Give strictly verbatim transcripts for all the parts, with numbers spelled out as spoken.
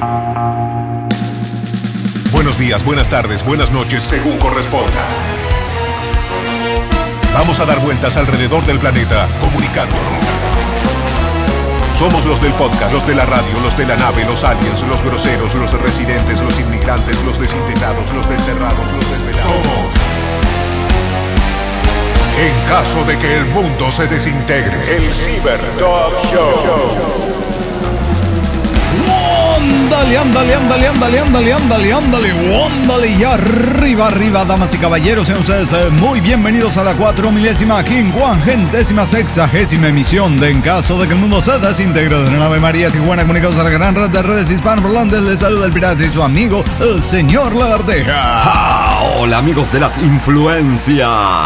Buenos días, buenas tardes, buenas noches, según corresponda. Vamos a dar vueltas alrededor del planeta, comunicándonos. Somos los del podcast, los de la radio, los de la nave, los aliens, los groseros, los residentes, los inmigrantes, los desintegrados, los desterrados, los desvelados. Somos. En caso de que el mundo se desintegre, el Cyber Dog Show. Ándale, ándale, ándale, ándale, ándale, ándale, ándale, ándale, y arriba, arriba, damas y caballeros, sean ustedes eh, muy bienvenidos a la cuatro milésima, quincuagentésima, sexagésima emisión de En Caso de que el Mundo se Desintegre de la nave María Tijuana, comunicados a la gran red de redes hispanoparlantes. Les saluda el pirata y su amigo, el señor Lagarteja. ¡Ah! Hola, amigos de las influencias.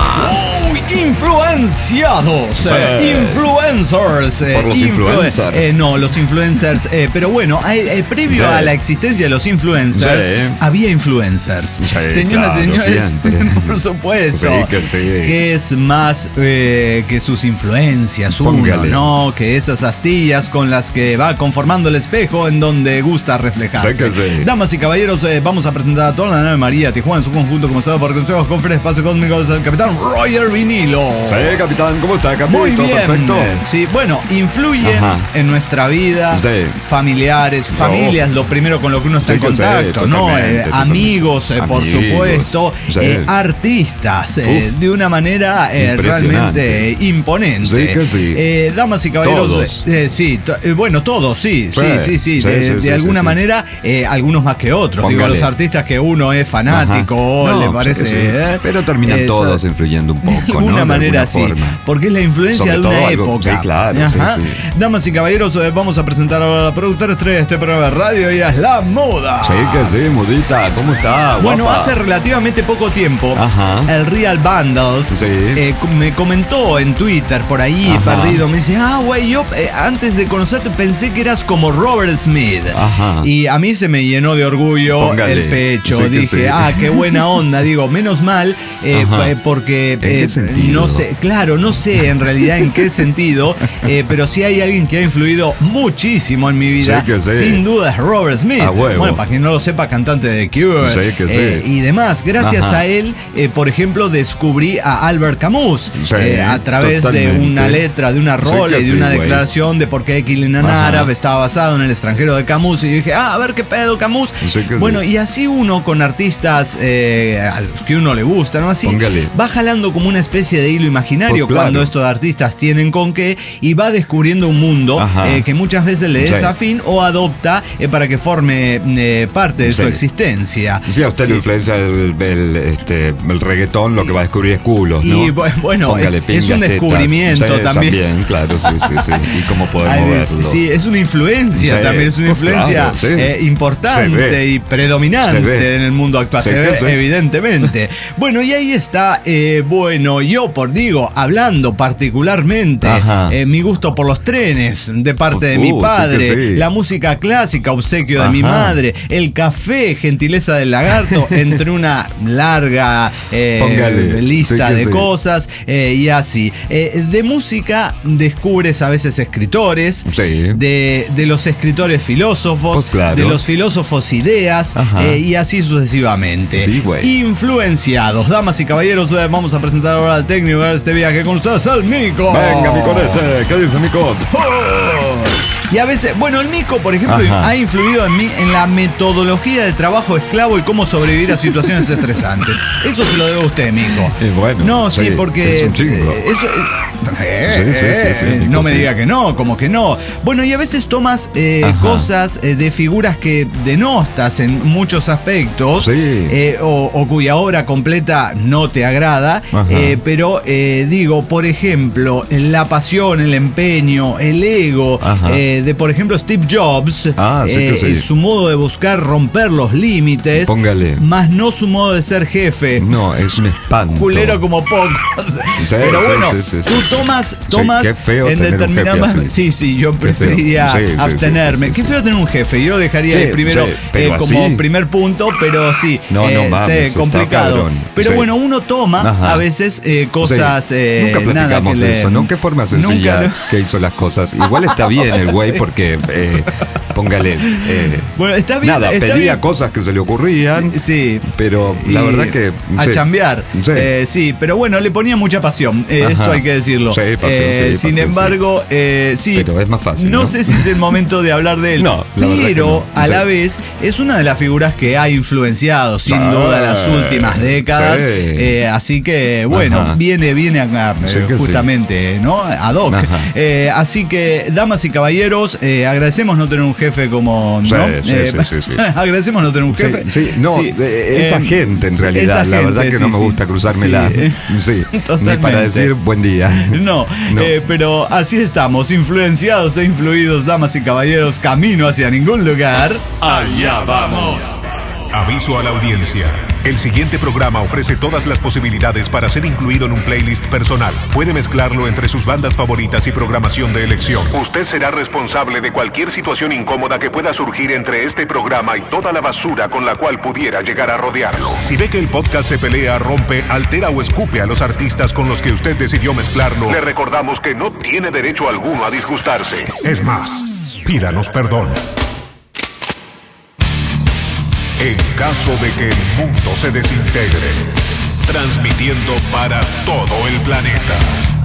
Oh, influenciados, Sí. eh, influencers, eh, Por los influ- influencers. eh, no, los influencers, eh, pero bueno, eh, eh, previo Sí. a la existencia de los influencers, Sí. había influencers. Sí, Señoras y claro, señores, siempre. por supuesto, Sí, que sí. que es más eh, que sus influencias, Póngale. uno, ¿no? Que esas astillas con las que va conformando el espejo en donde gusta reflejarse. Sí que sí. Damas y caballeros, eh, vamos a presentar a toda la nave María Tijuana en su conjunto, comenzado por consejos, conferencias, espacio cósmico del capitán Roger Vinilo. Sí, capitán, ¿cómo está, capitán? Muy ¿Todo bien. perfecto? Sí, bueno, influyen Ajá. en nuestra vida, Sí. familiares, No. familias, lo primero con lo que uno está Sí en que sí, contacto, ¿no? totalmente, Eh, totalmente. amigos, eh, por Amigos, supuesto, sí. eh, artistas, eh, Uf. de una manera eh, Impresionante. realmente imponente. Sí que sí. Eh, damas y caballeros, Todos. eh, sí, to- eh, bueno, todos, sí, sí, Sí, sí, sí, sí, de, sí, de sí, alguna sí, sí. manera, eh, algunos más que otros. Digo, Póngale. los artistas que uno es fanático, Ajá. le No, parece. sí, sí. eh, Pero terminan eso- todos influyendo un poco, de ¿no? alguna De manera alguna sí, forma. porque es la influencia Sobre de todo una algo- época. sí, claro, sí, Ajá. sí. Damas y caballeros, eh, vamos a presentar ahora a la productora estrella de este programa de radio, y es la moda. Sí que sí, mudita, ¿cómo está? Bueno, guapa? hace relativamente poco tiempo, Ajá. el Real Bundles Sí. eh, me comentó en Twitter, por ahí, Ajá. perdido, me dice, ah, güey, yo eh, antes de conocerte pensé que eras como Robert Smith. Ajá. Y a mí se me llenó de orgullo Póngale. el pecho. Sí que Dije, sí. ah, qué buena onda. Digo, menos mal, eh, Ajá. eh, porque ¿En qué eh, sentido? no sé, claro, no sé en realidad en qué sentido, eh, pero sí hay alguien que ha influido muchísimo en mi vida. Sí que sí. Sin duda es Robert Smith. A huevo. Bueno, para quien no lo sepa, cantante de The Cure. Sí que sí. eh, y demás. Gracias Ajá. a él, eh, por ejemplo, descubrí a Albert Camus Sí, eh, a través totalmente. de una letra, de una Sí rola que y de sí, una güey. declaración de por qué Killing an Ajá. Arab estaba basado en el extranjero de Camus. Y yo dije, ah, a ver qué pedo, Camus. Sí que Bueno, sí. y así uno con artistas eh, a los que uno le gusta, ¿no? Así Póngale. va jalando como una especie de hilo imaginario Pues claro. cuando estos artistas tienen con qué, y va descubriendo un mundo Ajá. eh, que muchas veces le es Sí. afín o adopta eh, para que forme eh, parte de Sí. su existencia. Sí, a usted Sí. le influencia el, el, este, el reggaetón, lo que va a descubrir es culos, ¿no? Y bu- bueno, Póngale es, es pingas, un tetas. descubrimiento Sí, también. claro, sí, sí, sí. Y cómo podemos Ay, es- verlo. sí, es una influencia Sí, también, es una pues influencia claro, sí. eh, importante Se ve. y predominante Se ve. en el mundo actual, Sí se que ve sí. evidentemente. Bueno, y ahí está, eh, bueno, yo por digo, hablando particularmente, Ajá. eh, mi gusto por los trenes de parte de Uh, mi sí que padre, sí. la música clásica, obsequio de mi Ajá. madre, el café, gentileza del lagarto, entre una larga eh, Póngale, lista sí que de sí. cosas eh, y así. Eh, de música descubres a veces escritores, Sí. de, de los escritores filósofos, Pues claro. de los filósofos ideas, Ajá. eh, y así sucesivamente. Sí, güey. Influenciados. Damas y caballeros, eh, vamos a presentar ahora al técnico de este viaje con ustedes, al Mico. Venga, mi conete, ¿qué dice mi con? Y a veces, bueno, el Mico, por ejemplo, Ajá. ha influido en mí en la metodología de trabajo esclavo y cómo sobrevivir a situaciones estresantes. Eso se lo debo a usted, Mico. Y bueno, no, sí, sí, porque es un chingo. eh, eso, eh, Sí, sí, eh, sí, sí, Mico, no me sí. diga que no, como que no. Bueno, y a veces tomas eh, Ajá. cosas eh, de figuras que denostas en muchos aspectos, Sí. eh, o, o cuya obra completa no te agrada, Ajá. eh, pero eh, digo, por ejemplo, la pasión, el empeño, el ego Ajá. eh, de, por ejemplo, Steve Jobs, Ah, sí que eh, sí. su modo de buscar romper los límites, Póngale. más no su modo de ser jefe. No, es un espanto. Culero como poco. Sí, Pero sí, bueno, sí, sí, sí. tú tomas, tomas qué feo en tener un determinadas. jefe así. Sí, sí, yo Qué feo. preferiría Sí, sí, sí, abstenerme. sí, sí, Qué sí. feo tener un jefe. Yo lo dejaría Sí, ahí primero sí, pero eh, como así. primer punto, pero sí. No, no eh, mames, sé, está complicado. cabrón. Pero Sí. bueno, uno toma Ajá. a veces eh, cosas. Sí. eh, Nunca nada platicamos que de le- eso, ¿no? Qué forma sencilla Nunca lo- que hizo las cosas. Igual está bien el güey Sí. porque eh, póngale. Eh, bueno, está bien. Nada, está pedía bien. cosas que se le ocurrían. Sí, sí. Pero la Y verdad que. A sí. chambear. Sí. Eh, sí, pero bueno, le ponía mucha pasión. Eh, esto hay que decirlo. Sí, pasión, Eh, sí, sin pasión, embargo, sí. Eh, sí. Pero es más fácil. No, No sé si es el momento de hablar de él. No, la verdad pero que no. a Sí. la vez es una de las figuras que ha influenciado sin Sí. duda las últimas décadas. Sí. Eh, así que bueno, Ajá. viene, viene acá Sí eh, que justamente, ¿no? Ad hoc. Ajá. Eh, así que, damas y caballeros, eh, agradecemos no tener un jefe como. Sí, ¿no? sí, Eh, sí, sí, sí. agradecemos no tener un Sí, jefe. sí, no, Sí. eh, esa Eh, gente en sí, realidad, esa la verdad gente, que no sí, me sí. gusta cruzármela. Sí, eh, Sí, ni totalmente. para decir buen día. No, No. eh, pero así estamos, influenciados e influidos, damas y caballeros, camino hacia ningún lugar. Allá vamos. Aviso a la audiencia. El siguiente programa ofrece todas las posibilidades para ser incluido en un playlist personal. Puede mezclarlo entre sus bandas favoritas y programación de elección. Usted será responsable de cualquier situación incómoda que pueda surgir entre este programa y toda la basura con la cual pudiera llegar a rodearlo. Si ve que el podcast se pelea, rompe, altera o escupe a los artistas con los que usted decidió mezclarlo, le recordamos que no tiene derecho alguno a disgustarse. Es más, pídanos perdón. En caso de que el mundo se desintegre, transmitiendo para todo el planeta.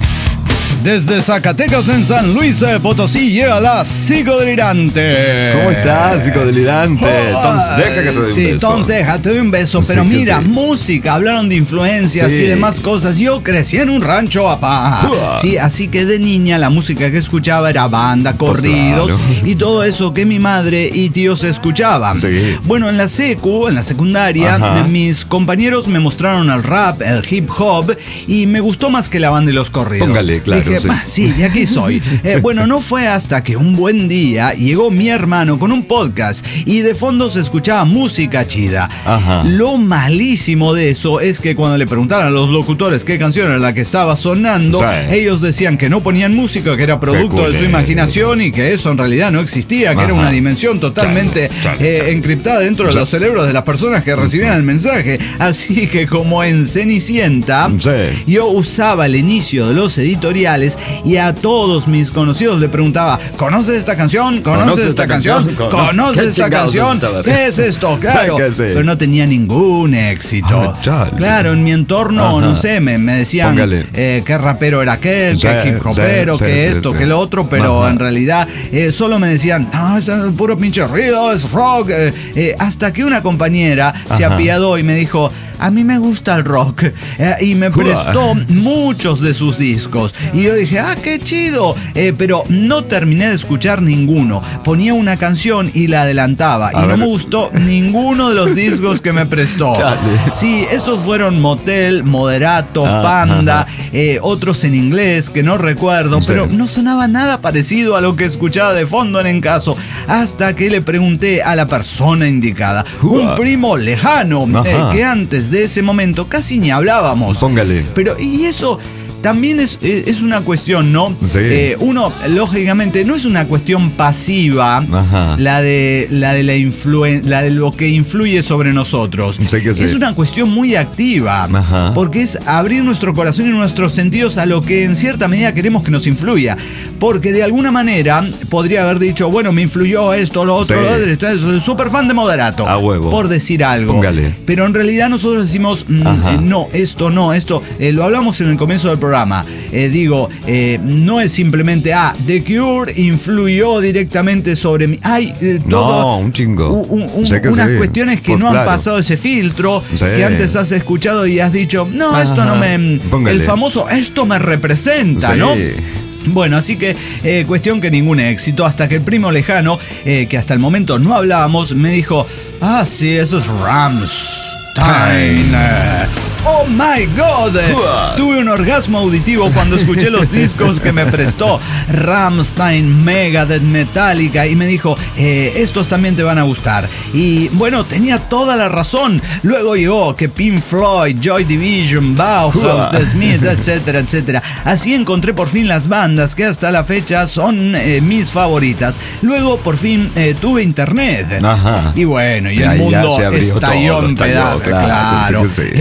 Desde Zacatecas en San Luis eh, Potosí llega la psicodelirante. ¿Cómo estás, psicodelirante? Entonces, deja que te dé un sí, beso. entonces deja, te doy un beso. Sí, Pero que mira, sí. música, hablaron de influencias Sí. y demás cosas. Yo crecí en un rancho, papá. Uah. Sí, así que de niña la música que escuchaba era banda, corridos claro. y todo eso que mi madre y tíos escuchaban. Sí. Bueno, en la secu, en la secundaria, Ajá. mis compañeros me mostraron el rap, el hip hop y me gustó más que la banda y los corridos. Póngale, claro, Dije, sí. "Bah, sí, y aquí soy". Eh, bueno, no fue hasta que un buen día llegó mi hermano con un podcast y de fondo se escuchaba música chida. Ajá. Lo malísimo de eso es que cuando le preguntaron a los locutores qué canción era la que estaba sonando, Sí. ellos decían que no ponían música, que era producto de su culeros. imaginación y que eso en realidad no existía, que Ajá. era una dimensión totalmente Chale, chale, eh, chale. encriptada dentro de Sí. los cerebros de las personas que recibían el mensaje. Así que como en Cenicienta, Sí. yo usaba el inicio de los editoriales y a todos mis conocidos le preguntaba, ¿conoces esta canción? ¿Conoces, ¿Conoces esta esta canción? canción? ¿Conoces ¿Qué esta chingados canción? es esta? ¿Qué es esto? Claro. Sí, que sí. Pero no tenía ningún éxito. Ah, chale. Claro, en mi entorno, Ajá. no sé, me, me decían Póngale. eh, qué rapero era aquel, Sí, qué hip hopero, sí, qué sí, esto, sí, qué sí. lo otro, pero Ajá. en realidad eh, solo me decían, ah, es el puro pinche ruido, es rock. eh, eh, hasta que una compañera se Ajá. apiadó y me dijo, a mí me gusta el rock. eh, y me prestó muchos de sus discos. Y yo dije, ah, qué chido. Eh, pero no terminé de escuchar ninguno. Ponía una canción y la adelantaba. A y no ver. me gustó ninguno de los discos que me prestó. Chale. Sí, estos fueron Motel, Moderato, Ah, Panda, ajá. eh, otros en inglés que no recuerdo, Sí. pero no sonaba nada parecido a lo que escuchaba de fondo en En Caso, hasta que le pregunté a la persona indicada, un Uah. primo lejano, Ajá. eh, que antes de ese momento casi ni hablábamos. Póngale. Pero, y eso también es, es una cuestión, ¿no? Sí. Eh, uno, lógicamente, no es una cuestión pasiva, Ajá. la de la de la influen- la de lo que influye sobre nosotros. Sí que sí. Es una cuestión muy activa, Ajá. porque es abrir nuestro corazón y nuestros sentidos a lo que en cierta medida queremos que nos influya. Porque de alguna manera podría haber dicho, bueno, me influyó esto, lo otro, Sí. lo otro, entonces soy súper fan de Moderato. A huevo. Por decir algo. Póngale. Pero en realidad nosotros decimos, mm, Ajá. eh, no, esto no, esto. Eh, lo hablamos en el comienzo del programa. Eh, digo, eh, no es simplemente, ah, The Cure influyó directamente sobre mí. Hay eh, todo. No, un chingo. un- un- Sé que unas sí. cuestiones que Pues no han claro. pasado ese filtro, Sí. que antes has escuchado y has dicho, no, esto Ajá. no me. Póngale. El famoso, esto me representa, Sí. ¿no? Bueno, así que eh, cuestión que ningún éxito, hasta que el primo lejano, eh, que hasta el momento no hablábamos, me dijo, ah, sí, eso es Rammstein. Oh my God, Uah. tuve un orgasmo auditivo cuando escuché los discos que me prestó Rammstein, Megadeth, Metallica, y me dijo, eh, estos también te van a gustar. Y bueno, tenía toda la razón. Luego llegó que Pink Floyd, Joy Division, Bauhaus, Uah. The Smiths, etcétera, etcétera. Así encontré por fin las bandas que hasta la fecha son eh, mis favoritas. Luego por fin eh, tuve internet. Ajá. Y bueno, y Y el ahí ya mundo se abrió estalló todo, en estalló, pedazos. claro, Claro. sí que sí. Encontré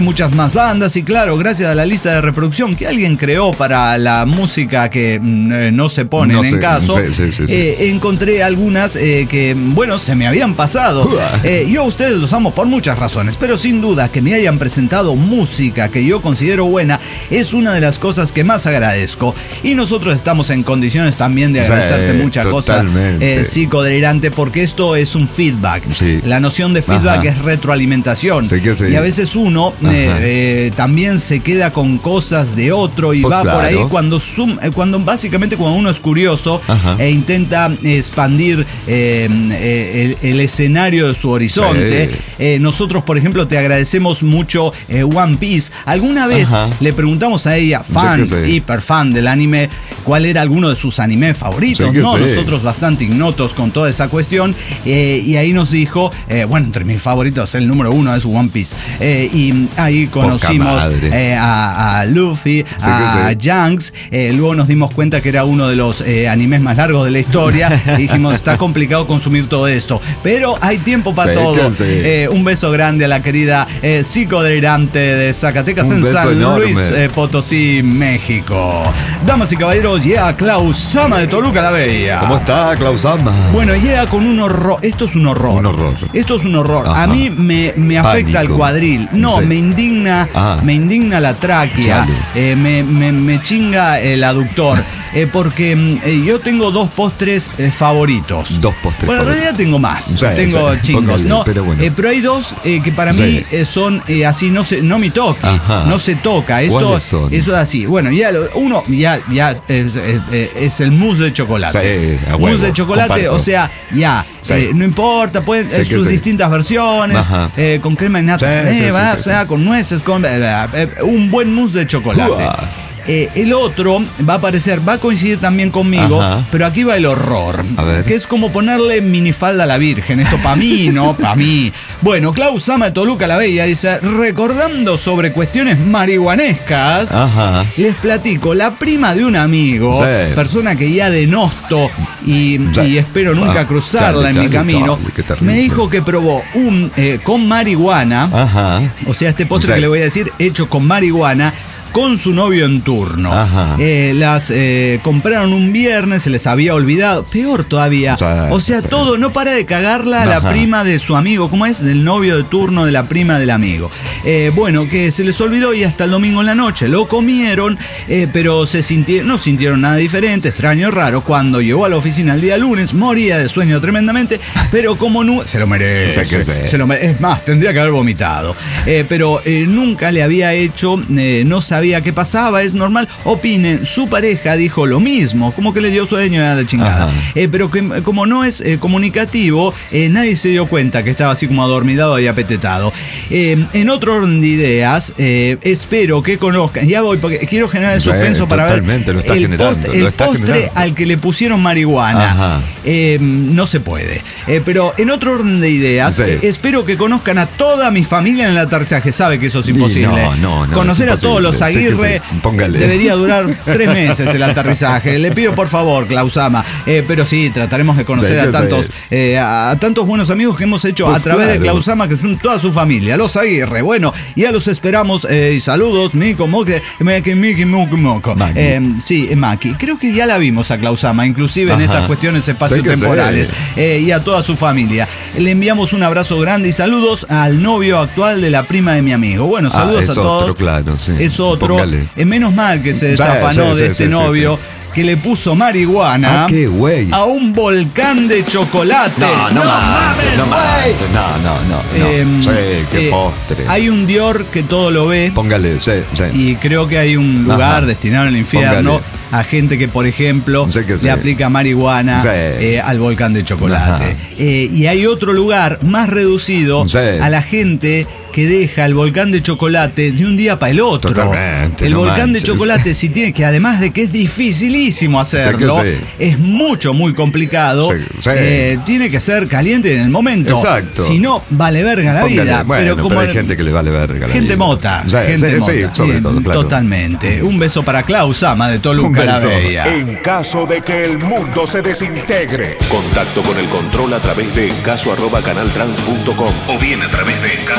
muchas más bandas y claro, gracias a la lista de reproducción que alguien creó para la música que eh, no se pone No en sé, caso, sí, sí, sí, sí. Eh, encontré algunas eh, que, bueno, se me habían pasado. Eh, yo a ustedes los amo por muchas razones, pero sin duda que me hayan presentado música que yo considero buena es una de las cosas que más agradezco. Y nosotros estamos en condiciones también de agradecerte Sí, muchas cosas, totalmente. eh, psicodelirante, porque esto es un feedback. Sí. La noción de feedback Ajá. es retroalimentación. Sí que sí. Y a veces uno eh, eh, también se queda con cosas de otro y Pues va claro. por ahí cuando, zoom, eh, cuando básicamente cuando uno es curioso Ajá. e intenta expandir eh, eh, el, el escenario de su horizonte. Sí. Eh, nosotros, por ejemplo, te agradecemos mucho eh, One Piece. Alguna vez Ajá. le preguntamos a ella, fan, Sí que sí. hiper fan del anime, cuál era alguno de sus animes favoritos, Sí que ¿no? sí. Nosotros bastante ignotos con toda esa cuestión, eh, y ahí nos dijo, eh, bueno, entre mis favoritos, el número uno es One Piece. Eh, y ahí conocimos madre. eh, a, a Luffy, Sí a que sí. Shanks, eh, luego nos dimos cuenta que era uno de los eh, animes más largos de la historia, y dijimos, está complicado consumir todo esto, pero hay tiempo para Sí todo. que sí. Eh, un beso grande a la querida eh, psicodelirante de Zacatecas Un en beso San enorme. Luis eh, Potosí, México. Damas y caballeros, llega Klaus Sama de Toluca la Bella. ¿Cómo está, Klausama? Bueno, llega con un horror. Esto es un horror. Un horror. Esto es un horror. Ajá. A mí me, me afecta Pánico. el cuadril. No, Sí. me indigna, Ah. me indigna la tráquea. Chale. Eh, me, me, me chinga el aductor. Eh, porque mm, eh, yo tengo dos postres eh, favoritos. Dos postres Bueno, en favoritos. realidad tengo más. Sí, tengo sí, chingos, póngale, ¿no? pero bueno. Eh, pero hay dos eh, que para Sí. mí eh, son eh, así, no se, no me toque. Ajá. No se toca. Esto, ¿Cuáles son? eso es así. Bueno, ya lo- uno ya, ya es, es- es el mousse de chocolate. Sí, a mousse huevo, de chocolate, comparto. o sea, ya, Sí. eh, no importa, pueden Sí eh, que sus sí. distintas versiones, Ajá. eh, con crema de nata, Sí, sí, eh, sí, va, sí, o sea, sí. con nueces, con eh, eh, un buen mousse de chocolate. Uah. Eh, el otro va a aparecer, va a coincidir también conmigo, Ajá. pero aquí va el horror. A ver. Que es como ponerle minifalda a la Virgen. Esto para mí, ¿no? Para mí. Bueno, Klaus Sama de Toluca la Bella dice, recordando sobre cuestiones marihuanescas, Ajá. les platico, la prima de un amigo, Sí. persona que ya denosto y, Sí. y espero nunca Ah, cruzarla chale, en mi chale, camino, chale, qué terrible. me dijo que probó un eh, con marihuana, Ajá. o sea, este postre Sí. que le voy a decir, hecho con marihuana, con su novio en turno. Ajá. Eh, las eh, compraron un viernes, se les había olvidado. Peor todavía. Sí, O sea, sí. todo, no para de cagarla la Ajá. prima de su amigo. ¿Cómo es? Del novio de turno de la prima del amigo. Eh, bueno, que se les olvidó y hasta el domingo en la noche lo comieron, eh, pero se sintieron, no sintieron nada diferente, extraño, raro. Cuando llegó a la oficina el día lunes, moría de sueño tremendamente, pero como no. Se lo merece. Sí que sí. Se lo mere- es más, tendría que haber vomitado. Eh, pero eh, nunca le había hecho, eh, no sabía qué pasaba, es normal. Opinen, su pareja dijo lo mismo, como que le dio sueño a la chingada. Ajá. Eh, pero que como no es eh, comunicativo, eh, nadie se dio cuenta que estaba así como adormidado y apetetado. Eh, en otro orden de ideas, eh, espero que conozcan, ya voy, porque quiero generar el Sí, suspenso para ver totalmente, lo está el, generando, post- lo el está postre generando. al que le pusieron marihuana. Ajá. Eh, no se puede. Eh, pero en otro orden de ideas, Sí. eh, espero que conozcan a toda mi familia en el aterrizaje. Sabe que eso es Y imposible. no, no, no, Conocer es a todos los imposible. Sí que Aguirre sí. Póngale. debería durar tres meses el aterrizaje. Le pido por favor, Klausama. Eh, pero sí, trataremos de conocer Sí a que tantos sí. eh, a, a tantos buenos amigos que hemos hecho Pues a través de claro. Klausama, que son toda su familia, los Aguirre. Bueno, ya los esperamos. Eh, y saludos, Mico, Moque, Meki, Miki, Muco, Moco. Maki. Eh, sí, Maki. Creo que ya la vimos a Klausama, inclusive en Ajá. estas cuestiones Sí que espacio-temporales. sí. Eh, y a toda su familia. Le enviamos un abrazo grande y saludos al novio actual de la prima de mi amigo. Bueno, Ah, saludos es a todos. otro, claro, sí. Es otro. Póngale. Eh, menos mal que se Sí, desafanó sí, de sí, este sí, novio. sí, Que le puso marihuana Ah, qué güey. a un volcán de chocolate. No, no, manches, no manches, no, no, no, no. Em, Sí, qué eh, postre. Hay un Dior que todo lo ve. Póngale, sí, sí. Y creo que hay un lugar Ajá. destinado al infierno Póngale. a gente que, por ejemplo, Sí que le sí. aplica marihuana Sí. eh, al volcán de chocolate. Ajá. Eh, y hay otro lugar más reducido Sí. a la gente que deja el volcán de chocolate de un día para el otro. Totalmente, el no volcán manches. de chocolate, si tiene que, además de que es dificilísimo hacerlo, sí. es mucho, muy complicado. Sí, sí. eh, tiene que ser caliente en el momento. Exacto. Si no, vale verga la Póngale. vida. Bueno, pero pero, como hay el- gente que le vale verga la Gente vida. mota. Sí, gente sí, mota. sí, sobre Bien, todo, claro. Totalmente. Un beso para Klaus Sama de Un Toluca la beso. Bella. En caso de que el mundo se desintegre. Contacto con el control a través de encaso arroba canaltrans punto com o bien a través de encaso arroba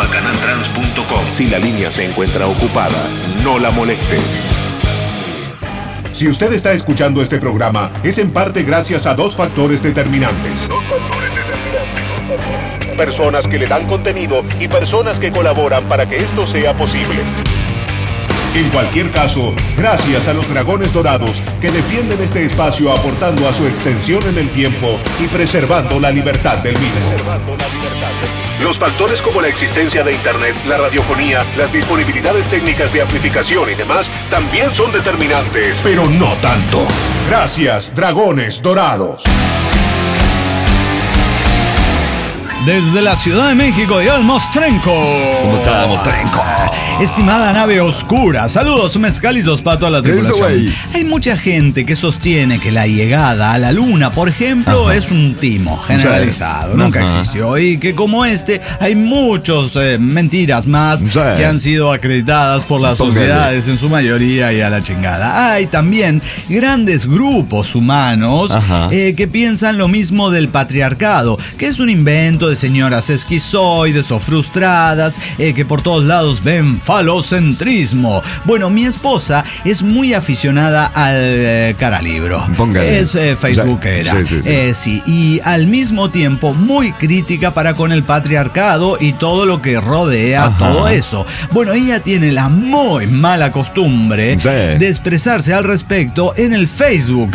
arroba canaltrans punto com. Si la línea se encuentra ocupada, no la moleste. Si usted está escuchando este programa, es en parte gracias a dos factores determinantes. Dos factores determinantes. Personas que le dan contenido y personas que colaboran para que esto sea posible. En cualquier caso, gracias a los Dragones Dorados que defienden este espacio aportando a su extensión en el tiempo y preservando la libertad del mismo. Los factores como la existencia de Internet, la radiofonía, las disponibilidades técnicas de amplificación y demás también son determinantes, pero no tanto. Gracias, Dragones Dorados. Desde la Ciudad de México y el Mostrenco. ¿Cómo está, Mostrenco? Estimada nave oscura, saludos mezcalitos para toda la tripulación. Hay mucha gente que sostiene que la llegada a la luna, por ejemplo, Ajá. es un timo generalizado, sí. nunca Ajá. existió. Y que como este, hay muchas eh, mentiras más sí. que han sido acreditadas por las Póngale. sociedades en su mayoría y a la chingada. Hay también grandes grupos humanos eh, que piensan lo mismo del patriarcado, que es un invento de señoras esquizoides o frustradas eh, que por todos lados ven falocentrismo. Bueno, mi esposa es muy aficionada al eh, caralibro. Póngale. Es eh, facebookera. Sí, sí, sí. Eh, sí, y al mismo tiempo muy crítica para con el patriarcado y todo lo que rodea Ajá. todo eso. Bueno, ella tiene la muy mala costumbre sí. de expresarse al respecto en el Facebook.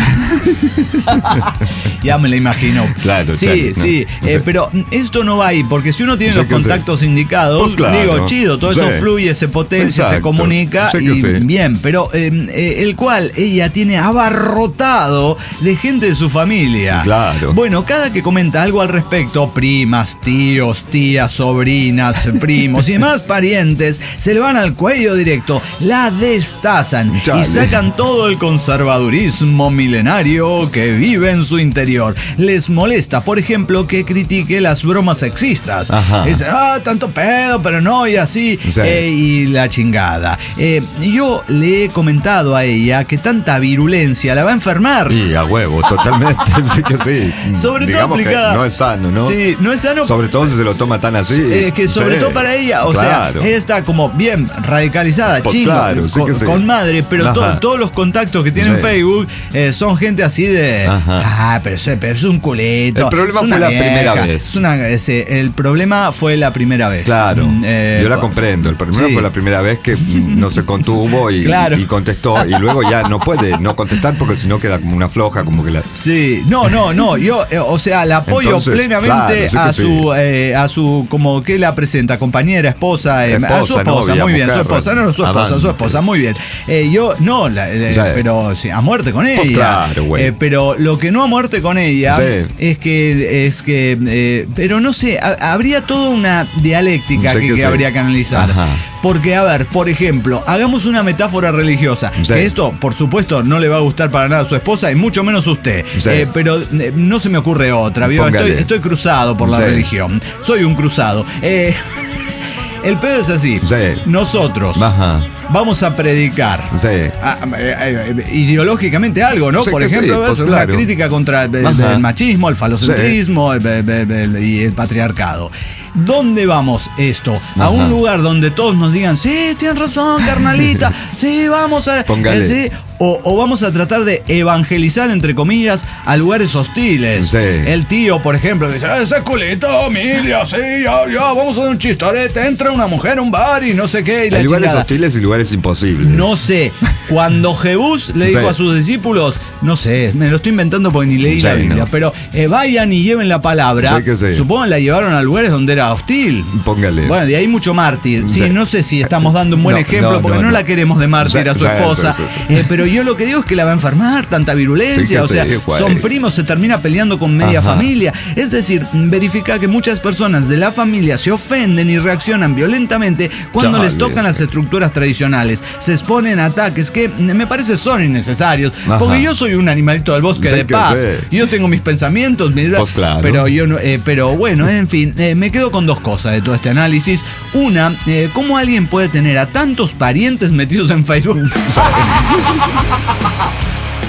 Ya me la imagino. Claro, sí, claro, sí. No. Eh, pero esto no va ahí, porque si uno tiene los contactos indicados, pues claro. digo, chido, todo sí. eso fluye, se potencia, Exacto. se comunica y sí. bien, pero eh, eh, el cual ella tiene abarrotado de gente de su familia. Claro. Bueno, cada que comenta algo al respecto, primas, tíos, tías, sobrinas, primos y demás parientes, se le van al cuello directo, la destazan Chale. y sacan todo el conservadurismo milenario que vive en su interior. Les molesta, por ejemplo, que critique las bromas sexistas. Ajá. Dice, ah, tanto pedo, pero no, y así, sí. eh, y la chingada. Eh, yo le he comentado a ella que tanta virulencia la va a enfermar. Sí, a huevo, totalmente, sí que sí. Sobre Digamos todo aplicada. Que no es sano, ¿no? Sí, no es sano. Sobre todo si se lo toma tan así. Eh, que sobre sí. todo para ella, o claro. sea, ella está como bien radicalizada, pues chingo, claro, sí con, sí. con madre, pero to, todos los contactos que tiene sí. en Facebook eh, son gente así de, Ajá. ah, pero, pero es un culito. El problema fue la vieja, primera vez. Es una, ese, el problema fue la primera vez. Claro, eh, yo la comprendo. El problema sí. fue la primera vez que no se contuvo y, claro. y, y contestó. Y luego ya no puede no contestar porque si no queda como una floja, como que la... Sí, no, no, no. Yo, eh, o sea, la apoyo Entonces, plenamente claro, a, su, sí. eh, a su, como que la presenta, compañera, esposa, eh, esposa a su esposa, novia, muy bien, mujer, su esposa, no, no, su esposa, avante. su esposa, muy bien. Eh, yo, no, la, eh, sí. pero sí, a muerte con ella. Pues claro, güey. Eh, pero lo que no a muerte con ella sí. es que, es que, eh, pero no sé, a, habría toda una dialéctica que, que, que habría que analizar. Ajá. Porque, a ver, por ejemplo, hagamos una metáfora religiosa. Sí. Que esto, por supuesto, no le va a gustar para nada a su esposa y mucho menos a usted. Sí. Eh, pero eh, no se me ocurre otra. ¿Vio? Estoy, estoy cruzado por la sí. religión. Soy un cruzado. Eh, el pedo es así. Sí. Nosotros Ajá. vamos a predicar sí. a, a, a, ideológicamente algo, ¿no? Sí, por ejemplo, sí, pues, una claro. crítica contra el, el machismo, el falocentrismo sí. el, el, el, y el patriarcado. ¿Dónde vamos esto? Ajá. A un lugar donde todos nos digan, sí, tienes razón, carnalita, sí, vamos a... Póngale. Eh, sí, o, o vamos a tratar de evangelizar, entre comillas, a lugares hostiles. Sí. El tío, por ejemplo, dice, ese culito, Emilia, sí, ya, ya, vamos a hacer un chistorete, entra una mujer a un bar y no sé qué. Y la lugares chingada. hostiles y lugares imposibles. No sé, cuando Jebús le dijo sí. a sus discípulos, no sé, me lo estoy inventando porque ni leí sí, la Biblia, no. pero eh, vayan y lleven la palabra. Sí que sí. Supongo que la llevaron a lugares donde era hostil. Póngale. Bueno, de ahí mucho mártir. Sí, sí. no sé si estamos dando un buen no, ejemplo, no, porque no, no, no la queremos de mártir sí, a su esposa. Sí, sí, sí. Eh, pero yo lo que digo es que la va a enfermar, tanta virulencia, sí o sea, sí, son primos, se termina peleando con media Ajá. familia. Es decir, verifica que muchas personas de la familia se ofenden y reaccionan violentamente cuando Chale. les tocan las estructuras tradicionales. Se exponen a ataques que me parece son innecesarios. Ajá. Porque yo soy un animalito del bosque sí de paz. Sí. Yo tengo mis pensamientos, mis... Pues claro. pero yo no, eh, pero bueno, en fin, eh, me quedo con dos cosas de todo este análisis. Una, eh, ¿cómo alguien puede tener a tantos parientes metidos en Facebook?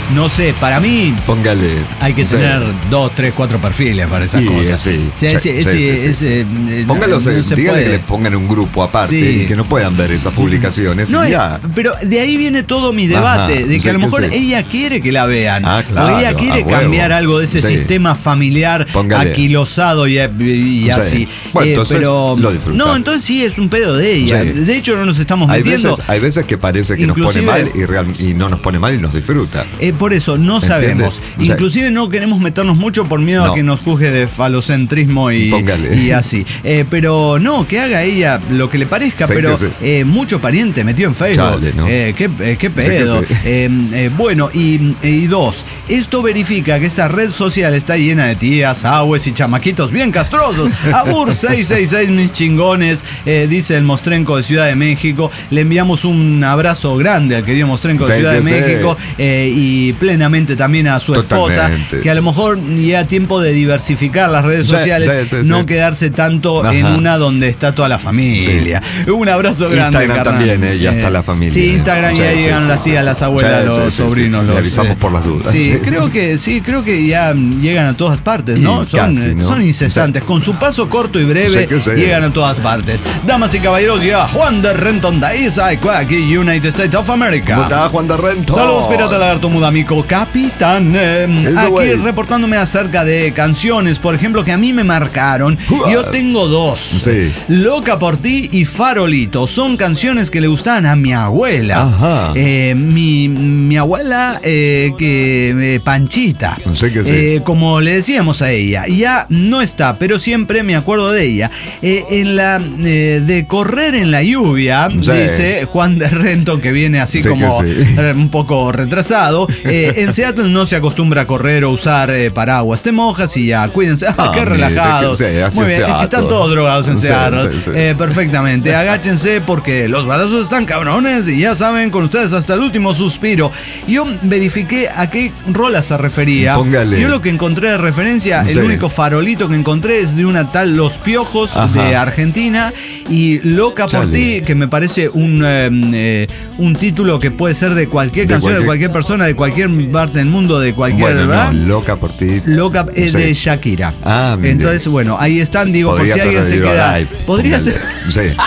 no sé, para mí. Póngale. Hay que tener sí. dos, tres, cuatro perfiles para esas sí, cosas. Sí, sí, sí, sí, sí, sí, sí, sí. Eh, Póngalo, no, no dígale que le pongan un grupo aparte sí. y que no puedan ver esas publicaciones. No, ya. Pero de ahí viene todo mi debate, Ajá, de que sí, a lo mejor sí. ella quiere que la vean. Ah, claro, o ella quiere cambiar algo de ese sí. sistema familiar Póngale. aquilosado y, y así. Sí. Bueno, eh, entonces pero, lo disfruta. No, entonces sí, es un pedo de ella. Sí. De hecho, no nos estamos hay metiendo. Veces, hay veces que parece que Inclusive, nos pone mal y, real, y no nos pone mal y nos disfruta. Eh, por eso, no sabemos. ¿Entiendes? Inclusive no queremos meternos mucho por miedo no. a que nos juzgue de falocentrismo y, y así. Eh, pero no, que haga ella lo que le parezca, sí, pero sí. eh, mucho pariente metió en Facebook. Chale, ¿no? eh, qué, eh, qué pedo. Sí sí. eh, eh, bueno, y, y dos, esto verifica que esta red social está llena de tías, agues y chamaquitos bien castrosos. Abur seiscientos sesenta y seis, mis chingones, eh, dice el Mostrenco de Ciudad de México. Le enviamos un abrazo grande al querido Mostrenco de sí, Ciudad sí, de México sí. eh, y plenamente también a su esposa, Totalmente. que a lo mejor llega tiempo de diversificar las redes sí, sociales, sí, sí, no sí. quedarse tanto Ajá. en una donde está toda la familia. Sí. Un abrazo grande, Instagram carnal. también, eh, ya está la familia. Sí, Instagram ya sí, llegan sí, las tías, sí, las abuelas, sí, los sí, sobrinos. Sí, los, le avisamos eh, por las dudas. Sí, sí, creo que sí, creo que ya llegan a todas partes, ¿no? Son, casi, ¿no? son incesantes. Sí. Con su paso corto y breve sí, sí. llegan a todas partes. Damas y caballeros, llega Juan de Renton de Isaac, aquí United States of America. ¿Cómo está Juan de Renton? Saludos, pirata lagarto mudamico, capitán. Eh, aquí way. reportándome acerca de canciones, por ejemplo, que a mí me marcaron. Uh, Yo tengo dos. Sí. Loca por ti y Farolito. Son canciones que le gustaban a mi abuela. Ajá. Eh, mi, mi abuela, eh, que eh, Panchita. No sé qué sé. Eh, como le decíamos a ella. Ya no está, pero siempre me acuerdo de ella. Eh, en la eh, de correr en la lluvia, sí. dice Juan de Renton, que viene así sí, como sí. un poco retrasado. Eh, en Seattle no se acostumbra a correr o usar eh, paraguas. Te mojas y ya, cuídense. Ah, qué relajados. Que, que Muy bien, es que están todos drogados en sí, Seattle. Sí, sí. Eh, perfectamente. Agáchense porque los balazos están cabrones y ya saben, con ustedes hasta el último suspiro. Yo verifiqué a qué rola se refería. Póngale. Yo lo que encontré de referencia, sí. el único farolito que encontré es de una tal Los Piojos Ajá. de Argentina y Loca Chale. por ti, que me parece un, eh, un título que puede ser de cualquier de canción, cualquier... de cualquier persona, de cualquier parte del mundo, de cualquier, bueno, ¿verdad? No, Loca por ti. Loca es sí. de Shakira. Ah, entonces, bueno, ahí están, digo, podría por si alguien se queda. Live. Podría Póngale. ser. Sí.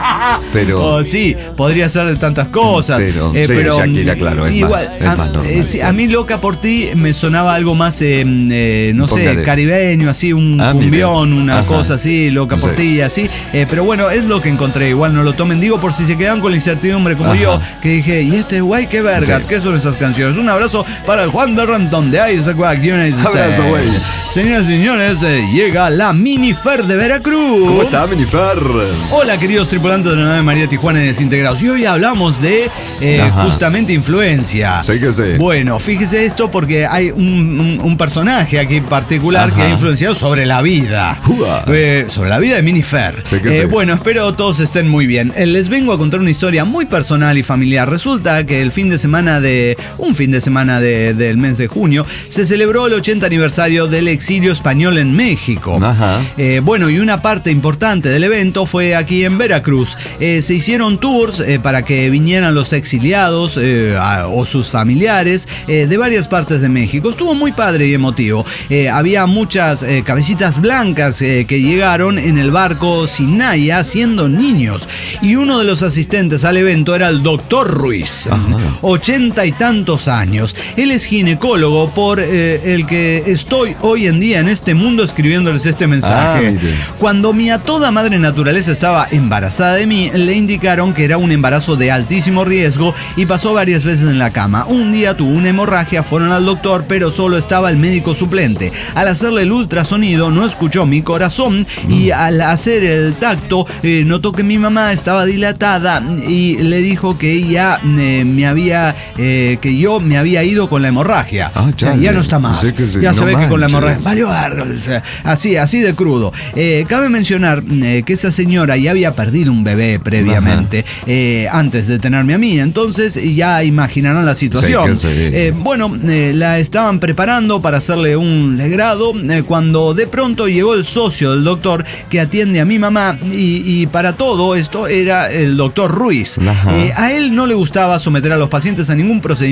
Pero. Oh, sí, podría ser de tantas cosas. Pero, eh, sí, pero Shakira, claro, sí, es, igual, más, es a, más normal. Eh, sí, a mí Loca por ti me sonaba algo más, eh, eh, no Póngale. sé, caribeño, así, un ah, cumbión, mire. una Ajá. cosa así, Loca por sí. ti, así. Eh, pero bueno, es lo que encontré. Igual no lo tomen, digo, por si se quedan con la incertidumbre como Ajá. yo, que dije, ¿y este güey qué vergas? Sí. ¿Qué son esas canciones? Un abrazo para el Juan de Renton de Isaac United States. Abrazo, güey. Señoras y señores, eh, llega la Minifer de Veracruz. ¿Cómo está, Minifer? Hola, queridos tripulantes de la nave María Tijuana y Desintegrados. Y hoy hablamos de eh, justamente influencia. Sí que sí. Bueno, fíjese esto porque hay un, un, un personaje aquí particular Ajá. que ha influenciado sobre la vida. Eh, sobre la vida de Minifer. Sí que eh, sí. Bueno, espero todos estén muy bien. Eh, les vengo a contar una historia muy personal y familiar. Resulta que el fin de semana de... Un fin de semana de, del mes de junio se celebró el ochenta aniversario del exilio español en México. Ajá. Eh, bueno, y una parte importante del evento fue aquí en Veracruz. Eh, se hicieron tours eh, para que vinieran los exiliados eh, a, o sus familiares eh, de varias partes de México. Estuvo muy padre y emotivo. Eh, había muchas eh, cabecitas blancas eh, que llegaron en el barco Sinaya siendo niños. Y uno de los asistentes al evento era el doctor Ruiz. Ajá. Ochenta y tantos años. Él es ginecólogo por eh, el que estoy hoy en día en este mundo escribiéndoles este mensaje. Ah, Cuando mi a toda madre naturaleza estaba embarazada de mí, le indicaron que era un embarazo de altísimo riesgo y pasó varias veces en la cama. Un día tuvo una hemorragia, fueron al doctor, pero solo estaba el médico suplente. Al hacerle el ultrasonido no escuchó mi corazón y al hacer el tacto eh, notó que mi mamá estaba dilatada y le dijo que ella eh, me había, eh, que yo me había ido con la hemorragia. Ah, o sea, ya no está más. Sí que sí, ya se no ve manches. que con la hemorragia valió verga, o sea, así, así de crudo. Eh, cabe mencionar eh, que esa señora ya había perdido un bebé previamente, eh, antes de tenerme a mí, entonces ya imaginarán la situación. Sí, sí. Eh, bueno, eh, la estaban preparando para hacerle un legrado eh, cuando de pronto llegó el socio del doctor que atiende a mi mamá y, y para todo esto era el doctor Ruiz. Eh, a él no le gustaba someter a los pacientes a ningún procedimiento quirúrgico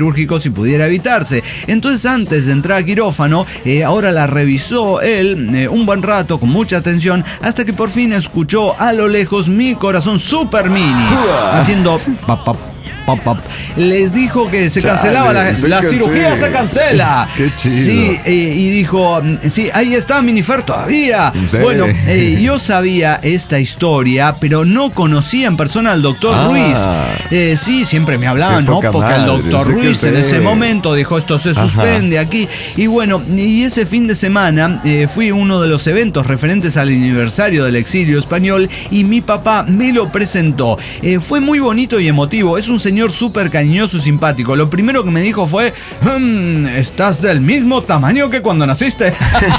quirúrgico si pudiera evitarse. Entonces, antes de entrar a quirófano, eh, ahora la revisó él eh, un buen rato con mucha atención, hasta que por fin escuchó a lo lejos mi corazón super mini haciendo pap, pap, pap, pap. Les dijo que se cancelaba la, se la cancela. cirugía, se cancela. Qué chido. Sí, eh, y dijo, sí, ahí está Minifer todavía. ¿Sí? Bueno, eh, yo sabía esta historia, pero no conocía en persona al doctor Ah. Ruiz. Eh, sí, siempre me hablaban, Qué ¿no? poca Porque el madre, doctor sí que Ruiz en sí. ese momento dijo, esto se suspende aquí. Y bueno, y ese fin de semana eh, fui a uno de los eventos referentes al aniversario del exilio español y mi papá me lo presentó. Eh, fue muy bonito y emotivo. Es un señor súper cariñoso y simpático. Lo primero que me dijo fue, mmm, estás del mismo tamaño que cuando naciste.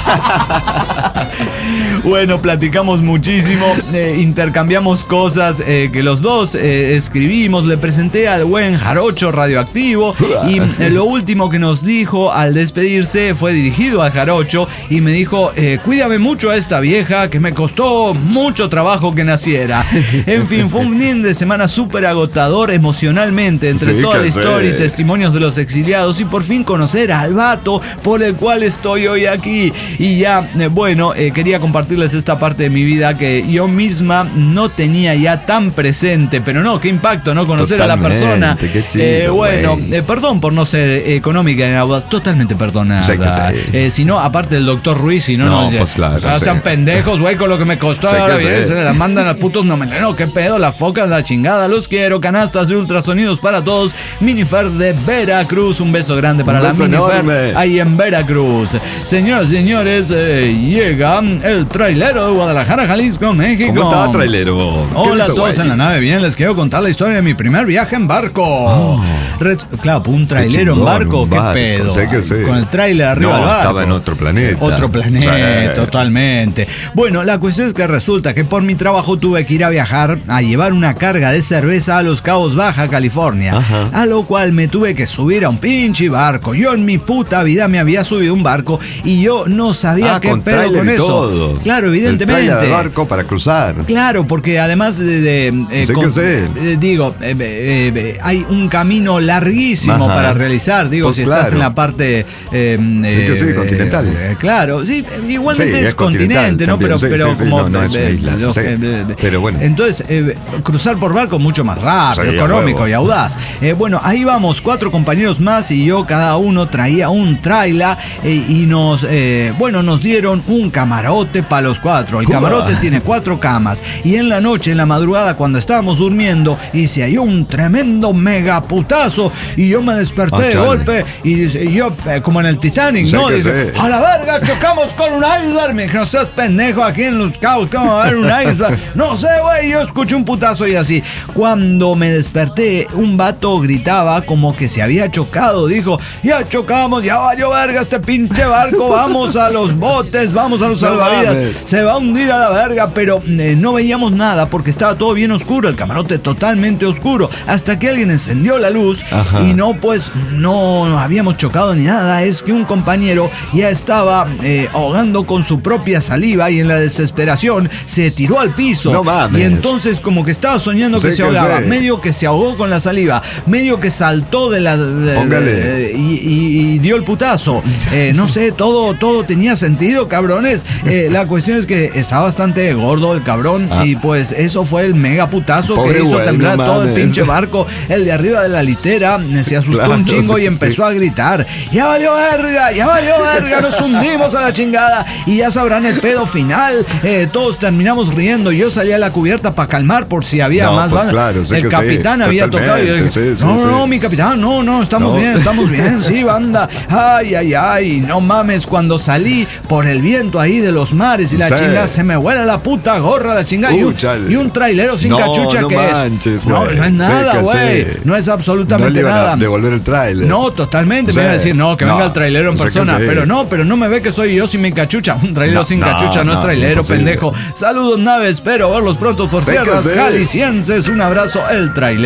Bueno, platicamos muchísimo, eh, intercambiamos cosas eh, que los dos eh, escribimos. Le presenté al buen Jarocho Radioactivo y eh, lo último que nos dijo al despedirse fue dirigido al Jarocho y me dijo, eh, cuídame mucho a esta vieja que me costó mucho trabajo que naciera. En fin, fue un fin de semana súper agotador emocionalmente, entre Sí, toda la que historia sí. y testimonios de los exiliados, y por fin conocer al vato por el cual estoy hoy aquí. Y ya, eh, bueno, eh, quería compartirles esta parte de mi vida que yo misma no tenía ya tan presente, pero no, qué impacto, ¿no? Conocer Totalmente, a la persona. qué chido, eh, bueno, güey. eh, perdón por no ser económica en aguas, totalmente perdonada. Sí que sí. Eh, si no, aparte del doctor Ruiz, si no, No, no, pues claro, o sea, sí. sean pendejos, güey, con lo que me costó. Sí que Ahora sí. bien, se la mandan a putos, no me no, qué pedo, las focas, la chingada, los quiero, canastas de ultrasonidos para todos. Minifer de Veracruz, un beso grande para Un la beso Minifer enorme. ahí en Veracruz. Señoras y señores, eh, llega el trailero de Guadalajara, Jalisco, México. ¿Cómo está, trailero? ¿Qué Hola a dice, todos güey? en la nave. Bien, les quiero contar la historia de mi primer viaje en barco. Oh. Red- claro, pues un trailero en chingón, barco, un qué barco, pedo. sé que sí. Con el trailer arriba No, del barco. estaba en otro planeta. Otro planeta, Sí. totalmente. Bueno, la cuestión es que resulta que por mi trabajo tuve que ir a viajar a llevar una carga de cerveza a Los Cabos, Baja California. Ajá. A lo cual me tuve que subir a un pinche barco. Yo en mi puta vida me había subido a un barco y yo no sabía Ah, qué con pedo tráiler con y eso. todo. Claro, El evidentemente. tráiler del barco para cruzar. Claro, porque además de... de, eh, Sí con- que sí. eh, digo, eh, eh, eh, hay un camino larguísimo Ajá. para realizar, digo, Pues si claro. estás en la parte... eh, Sí que sí, eh, continental. eh, claro, sí, igualmente Sí, es, es continental continente, ¿no? Pero, también, sí, pero sí, sí, como... no, no es una eh, isla, lo sí. que, eh, Pero bueno. Entonces, eh, cruzar por barco mucho más rápido, Sí, a económico huevo. y audaz. Eh, bueno, ahí vamos, cuatro compañeros más y yo, cada uno traía un trailer eh, y nos, eh, bueno, nos dieron un camarote para los cuatro. El Uah. camarote tiene cuatro camas y en la noche, en la madrugada, cuando estábamos durmiendo, y se halló un tremendo mega putazo y yo me desperté Ah, de chale. golpe y dice, y yo, eh, como en el Titanic, Sí ¿no? que Dice, sí. a la verga, chocamos con un iceberg. Me dije, no seas pendejo, aquí en Los Cabos, ¿cómo va a haber un iceberg? No sé, güey, yo escuché un putazo y así. Cuando me desperté, un vato gritaba como que se había chocado. Dijo, ya chocamos, ya valió verga este pinche barco, vamos a los botes, vamos a los No salvavidas. mames. Se va a hundir a la verga, pero eh, no veíamos nada porque estaba todo bien oscuro, el camarote totalmente oscuro, hasta que alguien encendió la luz. Ajá. Y no, pues no nos habíamos chocado ni nada, es que un compañero ya estaba eh, ahogando con su propia saliva y en la desesperación se tiró al piso. No mames. Y entonces como que estaba soñando que Sí se que ahogaba, sí. medio que se ahogó con la saliva, medio que saltó de la... de- Póngale. eh, y, y- y dio el putazo. Eh, no sé, todo, todo tenía sentido, cabrones. Eh, la cuestión es que está bastante gordo el cabrón Ah. y pues eso fue el mega putazo Pobre que hizo güey, temblar no todo el mames. pinche barco. El de arriba de la litera eh, se asustó Claro, un chingo sí, y empezó sí. a gritar, ya valió verga, ya valió verga, nos hundimos a la chingada y ya sabrán el pedo final. Eh, todos terminamos riendo. Yo salí a la cubierta para calmar por si había No, más pues banda. claro, sí el que sí, capitán había tocado y yo dije, totalmente, sí, sí, no, sí. no, mi capitán, no, no, estamos No. bien, estamos bien, sí, banda. Ay, ay, ay, no mames, cuando salí por el viento ahí de los mares y la Sí. chingada, se me vuela la puta gorra, la chingada, y, Uh, un, chale. y un trailero sin No, cachucha no que manches, es. No, güey. no es Sí nada, que güey. sí. No es No absolutamente le iban nada. a devolver el tráiler. No, totalmente. Sí. Me iban a decir, no, que No, venga el trailero en sé que persona. sí. Pero no, pero no me ve que soy yo sin mi cachucha. Un trailero No, sin no, cachucha no, es no, trailero, imposible. pendejo. Saludos, naves. Espero verlos pronto por Sé que tierras sí. jaliscienses. Un abrazo, el trailero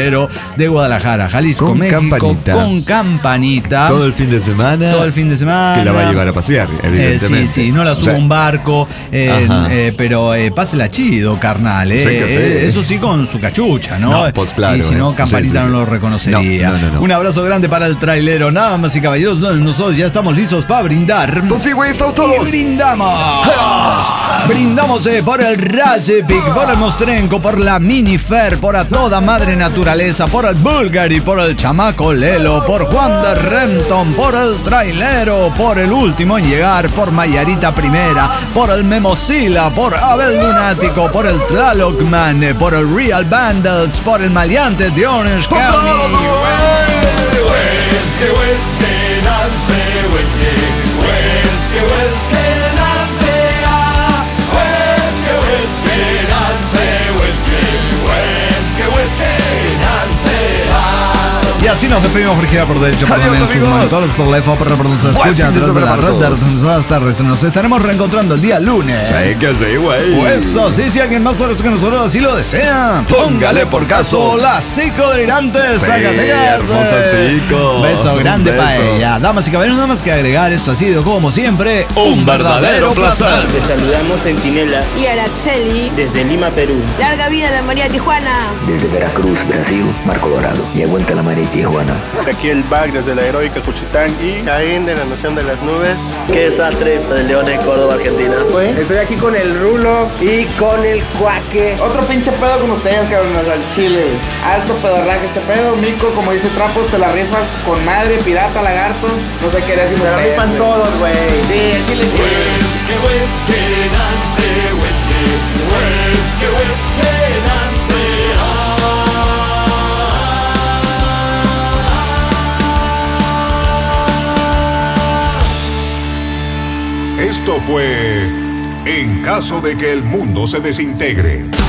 de Guadalajara, Jalisco, con México, campanita. con campanita. Todo el fin de semana. Todo el fin de semana. Que la va a llevar a pasear, evidentemente. Eh, sí, sí, no la subo o sea, a un barco, eh, eh, pero eh, pásela chido, carnal. Eh, eh, eso sí, con su cachucha, ¿no? no pues claro. Y si no, eh. campanita sí, sí, no lo reconocería. No, no, no, no. Un abrazo grande para el trailero. Nada más y caballeros, nosotros ya estamos listos para brindar. Pues sí, güey, estamos todos. Y brindamos. Brindamos eh, por el Racepic, por el Mostrenco, por la Minifer, por a toda madre naturaleza, por el Bulgari, por el Chamaco Lelo, por Juan de Renton, por el trailero, por el último en llegar, por Mayarita Primera, por el Memosila, por Abel Lunático, por el Tlalocman, por el Real Vandals, por el Maleante de Orange County. Whiskey, whiskey, Nancy, whiskey, whiskey, whiskey, Nancy, ah, whiskey, whiskey, Nancy, whiskey, whiskey, whiskey, Nancy, ah. Y así nos despedimos por girar por derecho, por Adiós, en su momento, todos por la F por reproducir, escuchan a través de la red de retransmisoras terrestres. Nos estaremos reencontrando el día lunes. Sí, que sí, güey. Pues eso, sí, si alguien más poderoso que nosotros así lo desea, póngale por caso la Cico delirante, sí, Zacatecas. Hermosa Cico. Beso grande beso. para ella. Damas y caballeros, nada más que agregar, esto ha sido como siempre un verdadero placer. Te saludamos Centinela y Araceli desde Lima, Perú. Larga vida a la María Tijuana. Desde Veracruz, Brasil, Marco Dorado. Y aguanta la María Tijuana. Aquí el Bac desde la heroica Cuchitán y Caín de la Nación de las Nubes. Qué desastre de Leones, Córdoba, Argentina. Estoy aquí con el Rulo y con el Cuaque. Otro pinche pedo con ustedes, cabrones, al chile. Alto pedorraje este pedo. Mico, como dice Trapos, te la rifas con madre, pirata, lagarto. No sé qué decir. Se la rifan todos, güey. Sí, el chile. Whiskey, whiskey, Nancy, whiskey, whiskey, whiskey, Nancy, ah. Esto fue En caso de que el mundo se desintegre.